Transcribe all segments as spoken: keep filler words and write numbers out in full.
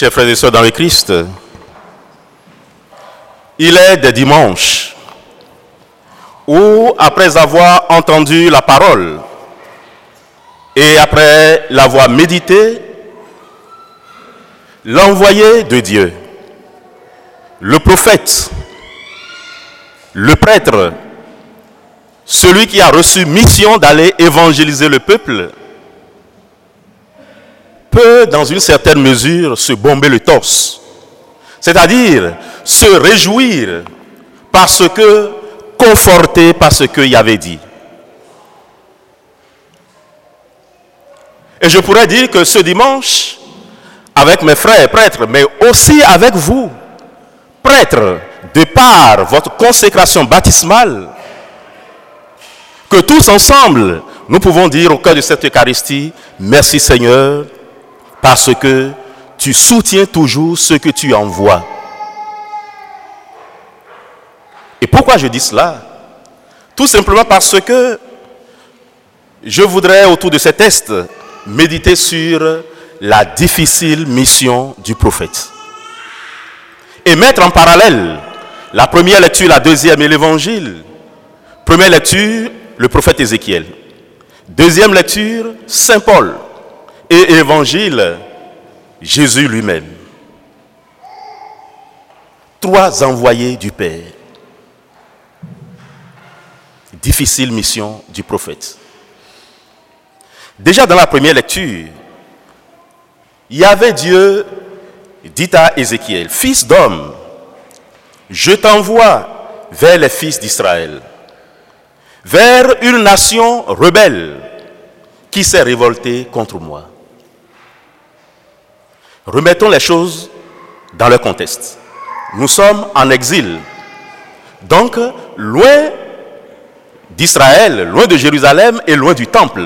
Chers frères et sœurs dans le Christ, il est des dimanches où, après avoir entendu la parole et après l'avoir médité, l'envoyé de Dieu, le prophète, le prêtre, celui qui a reçu mission d'aller évangéliser le peuple, peut, dans une certaine mesure, se bomber le torse. C'est-à-dire se réjouir parce que, conforté par ce qu'il avait dit. Et je pourrais dire que ce dimanche, avec mes frères prêtres, mais aussi avec vous, prêtres, de par votre consécration baptismale, que tous ensemble, nous pouvons dire au cœur de cette Eucharistie, merci Seigneur, parce que tu soutiens toujours ce que tu envoies. Et pourquoi je dis cela? Tout simplement parce que je voudrais, autour de cet texte, méditer sur la difficile mission du prophète. Et mettre en parallèle la première lecture, la deuxième et l'évangile. Première lecture, le prophète Ézéchiel. Deuxième lecture, Saint Paul. Et évangile, Jésus lui-même. Trois envoyés du Père. Difficile mission du prophète. Déjà dans la première lecture, il y avait Dieu dit à Ézéchiel, fils d'homme, je t'envoie vers les fils d'Israël, vers une nation rebelle qui s'est révoltée contre moi. Remettons les choses dans leur contexte. Nous sommes en exil. Donc, loin d'Israël, loin de Jérusalem et loin du temple.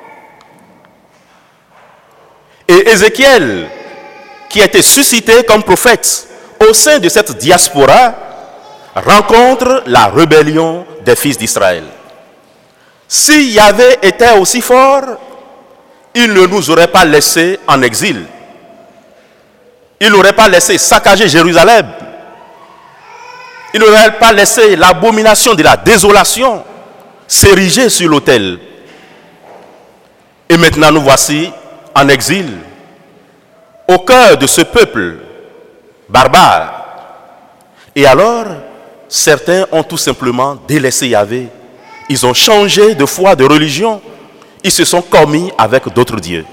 Et Ézéchiel, qui a été suscité comme prophète au sein de cette diaspora, rencontre la rébellion des fils d'Israël. Si Yahvé était aussi fort, il ne nous aurait pas laissés en exil. Il n'aurait pas laissé saccager Jérusalem. Il n'aurait pas laissé l'abomination de la désolation s'ériger sur l'autel. Et maintenant nous voici en exil, au cœur de ce peuple barbare. Et alors, certains ont tout simplement délaissé Yahvé. Ils ont changé de foi, de religion. Ils se sont commis avec d'autres dieux.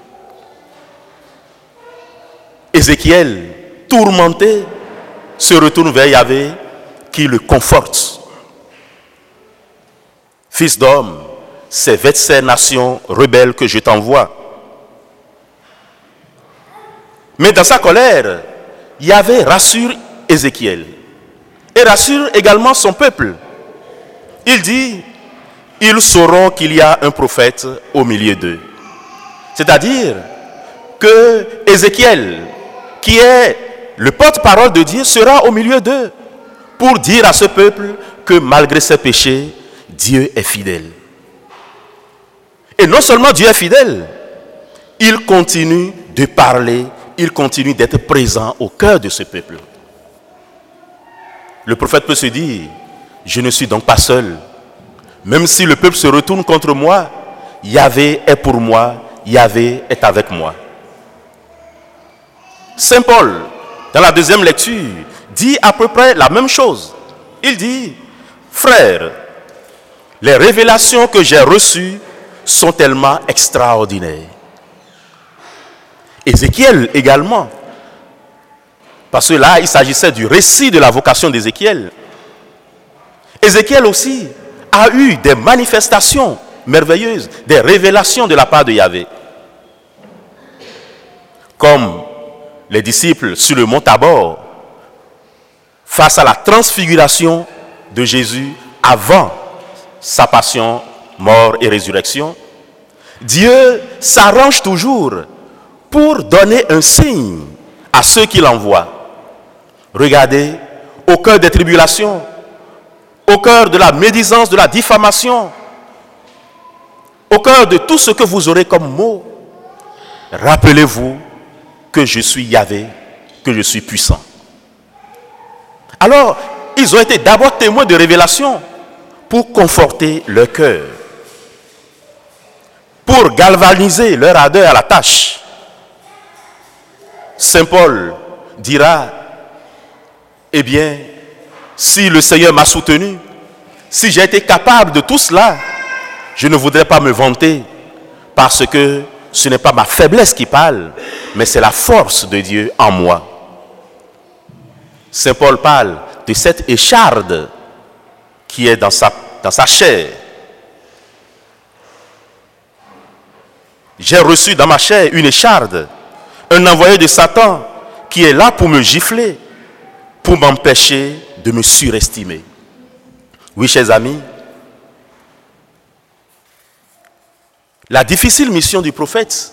Ézéchiel, tourmenté, se retourne vers Yahvé qui le conforte. Fils d'homme, c'est vers ces nations rebelles que je t'envoie. Mais dans sa colère, Yahvé rassure Ézéchiel et rassure également son peuple. Il dit, ils sauront qu'il y a un prophète au milieu d'eux. C'est-à-dire que Ézéchiel, qui est le porte-parole de Dieu, sera au milieu d'eux pour dire à ce peuple que malgré ses péchés, Dieu est fidèle. Et non seulement Dieu est fidèle, il continue de parler, il continue d'être présent au cœur de ce peuple. Le prophète peut se dire, je ne suis donc pas seul. Même si le peuple se retourne contre moi, Yahvé est pour moi, Yahvé est avec moi. Saint Paul, dans la deuxième lecture, dit à peu près la même chose. Il dit, frères, les révélations que j'ai reçues sont tellement extraordinaires. Ézéchiel également, parce que là, il s'agissait du récit de la vocation d'Ézéchiel. Ézéchiel aussi a eu des manifestations merveilleuses, des révélations de la part de Yahvé. Comme les disciples sur le mont Tabor, face à la transfiguration de Jésus avant sa passion, mort et résurrection, Dieu s'arrange toujours pour donner un signe à ceux qu'il envoie. Regardez, au cœur des tribulations, au cœur de la médisance, de la diffamation, au cœur de tout ce que vous aurez comme mot, rappelez-vous que je suis Yahvé, que je suis puissant. Alors, ils ont été d'abord témoins de révélation pour conforter leur cœur, pour galvaniser leur ardeur à la tâche. Saint Paul dira, eh bien, si le Seigneur m'a soutenu, si j'ai été capable de tout cela, je ne voudrais pas me vanter, parce que ce n'est pas ma faiblesse qui parle, mais c'est la force de Dieu en moi. Saint Paul parle de cette écharde qui est dans sa, dans sa chair. J'ai reçu dans ma chair une écharde, un envoyé de Satan qui est là pour me gifler, pour m'empêcher de me surestimer. Oui, chers amis, la difficile mission du prophète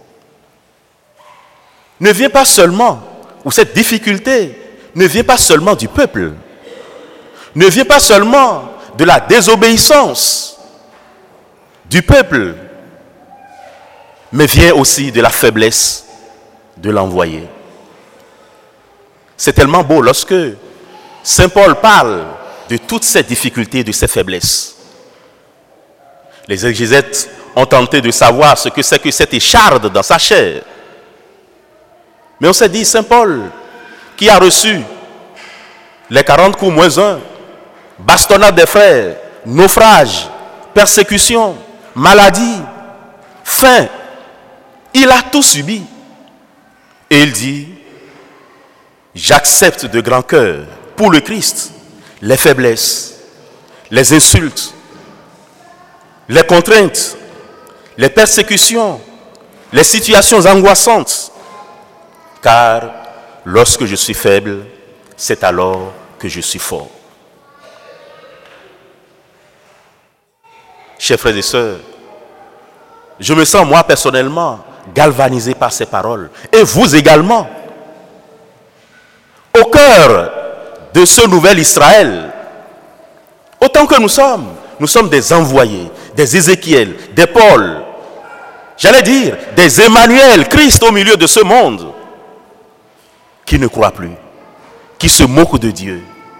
ne vient pas seulement, ou cette difficulté ne vient pas seulement du peuple, ne vient pas seulement de la désobéissance du peuple, mais vient aussi de la faiblesse de l'envoyé. C'est tellement beau lorsque Saint Paul parle de toutes ces difficultés, de ces faiblesses. Les exégètes ont tenté de savoir ce que c'est que cette écharde dans sa chair. Mais on s'est dit, Saint Paul, qui a reçu les quarante coups moins un, bastonnade des frères, naufrage, persécution, maladie, faim, il a tout subi. Et il dit, j'accepte de grand cœur pour le Christ les faiblesses, les insultes, les contraintes, les persécutions, les situations angoissantes. Car lorsque je suis faible, c'est alors que je suis fort. Chers frères et sœurs, je me sens moi personnellement galvanisé par ces paroles. Et vous également. Au cœur de ce nouvel Israël, autant que nous sommes, nous sommes des envoyés, des Ézéchiel, des Paul, j'allais dire des Emmanuel, Christ au milieu de ce monde, qui ne croient plus, qui se moquent de Dieu.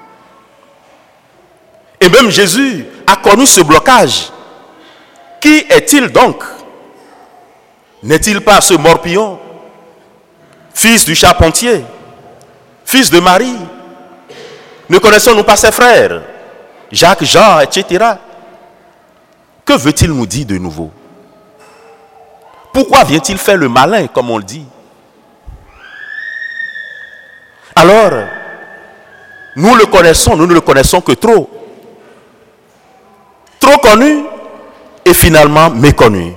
Et même Jésus a connu ce blocage. Qui est-il donc? N'est-il pas ce morpion, fils du charpentier, fils de Marie? Ne connaissons-nous pas ses frères, Jacques, Jean, et cetera. Que veut-il nous dire de nouveau? Pourquoi vient-il faire le malin, comme on le dit? Alors, nous le connaissons, nous ne le connaissons que trop. Trop connu et finalement méconnu.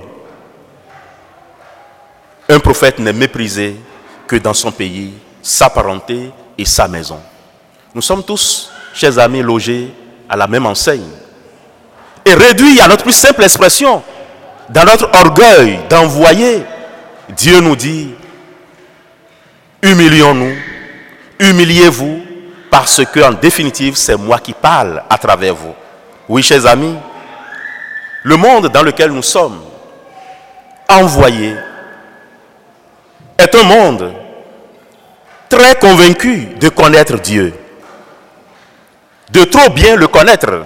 Un prophète n'est méprisé que dans son pays, sa parenté et sa maison. Nous sommes tous, chers amis, logés à la même enseigne. Et réduits à notre plus simple expression, dans notre orgueil d'envoyer, Dieu nous dit, humilions-nous, humiliez-vous, parce que en définitive, c'est moi qui parle à travers vous. Oui, chers amis, le monde dans lequel nous sommes envoyés est un monde très convaincu de connaître Dieu, de trop bien le connaître.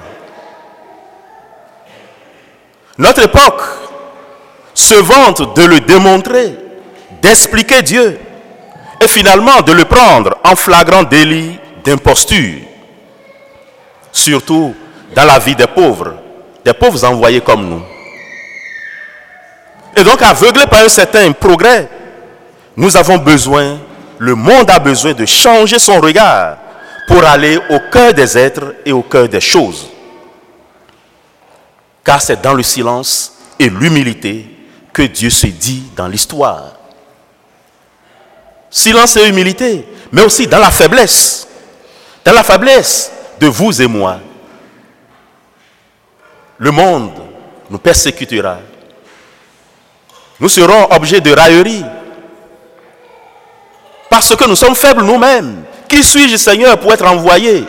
Notre époque se vante de le démontrer, d'expliquer Dieu et finalement de le prendre en flagrant délit d'imposture, surtout dans la vie des pauvres, des pauvres envoyés comme nous. Et donc, aveuglés par un certain progrès, nous avons besoin, le monde a besoin de changer son regard pour aller au cœur des êtres et au cœur des choses. Car c'est dans le silence et l'humilité que Dieu se dit dans l'histoire. Silence et humilité, mais aussi dans la faiblesse. Dans la faiblesse de vous et moi. Le monde nous persécutera. Nous serons objets de raillerie. Parce que nous sommes faibles nous-mêmes. Qui suis-je, Seigneur, pour être envoyé?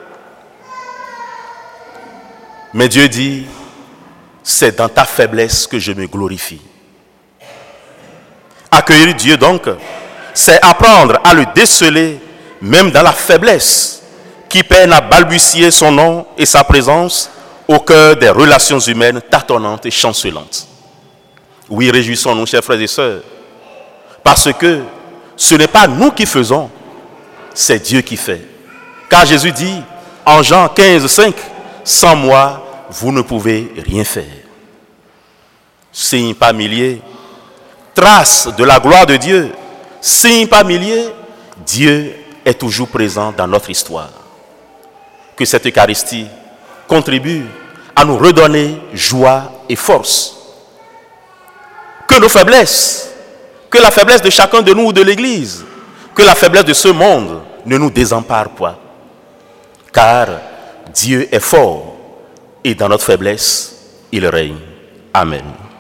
Mais Dieu dit, c'est dans ta faiblesse que je me glorifie. Accueillir Dieu donc, c'est apprendre à le déceler même dans la faiblesse qui peine à balbutier son nom et sa présence au cœur des relations humaines tâtonnantes et chancelantes. Oui, réjouissons-nous, chers frères et sœurs, parce que ce n'est pas nous qui faisons, c'est Dieu qui fait. Car Jésus dit en Jean quinze, cinq, « Sans moi, vous ne pouvez rien faire. » Signe par milliers, trace de la gloire de Dieu, signe par milliers, Dieu est toujours présent dans notre histoire. Que cette Eucharistie contribue à nous redonner joie et force. Que nos faiblesses, que la faiblesse de chacun de nous ou de l'Église, que la faiblesse de ce monde ne nous désempare pas. Car Dieu est fort et dans notre faiblesse, il règne. Amen.